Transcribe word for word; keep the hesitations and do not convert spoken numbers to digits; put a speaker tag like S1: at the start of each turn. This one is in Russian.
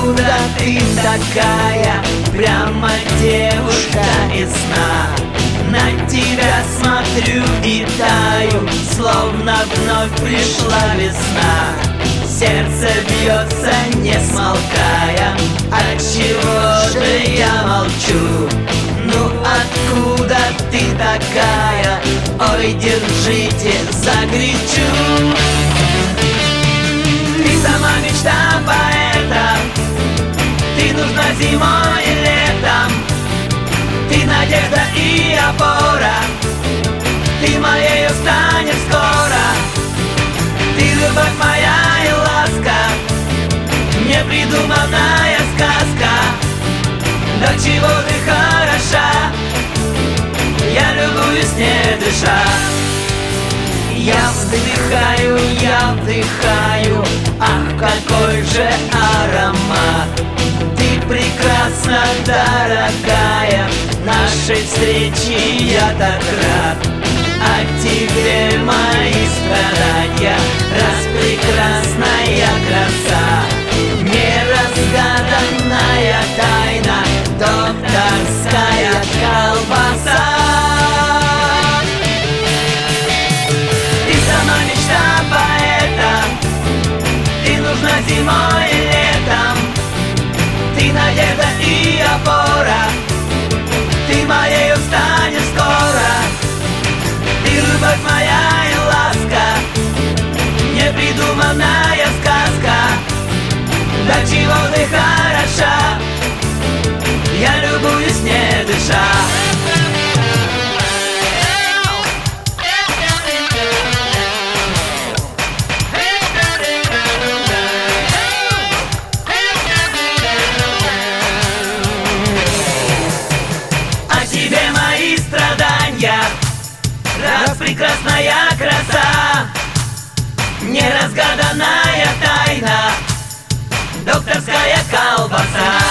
S1: откуда ты такая? Прямо девушка весна. На тебя смотрю и таю, словно вновь пришла весна. Сердце бьется, не смолкая, отчего же я молчу? Ну откуда ты такая? Ой, держите, закричу. Ты сама мечта поэта, ты нужна зимой и летом, ты надежда и опора, ты моею станешь скоро. Ты любовь моя и ласка, непридуманная сказка. До чего ты хороша, я любуюсь не дыша. Я вздыхаю, я вдыхаю, ах, какой же аромат. Ты прекрасна, дорогая, нашей встречи я так рад. А теперь мои страдания, распрекрасная краса, неразгаданная тайна, докторская колбаса. Ты сама мечта поэта, ты нужна зимой и летом, ты надежда и опора, ты моею станешь скоро. Ты любовь моя и ласка, непридуманная сказка. До чего ты хороша, я любуюсь не дыша. А тебе мои страдания, распрекрасная краса, неразгаданная тайна, докторская колбаса.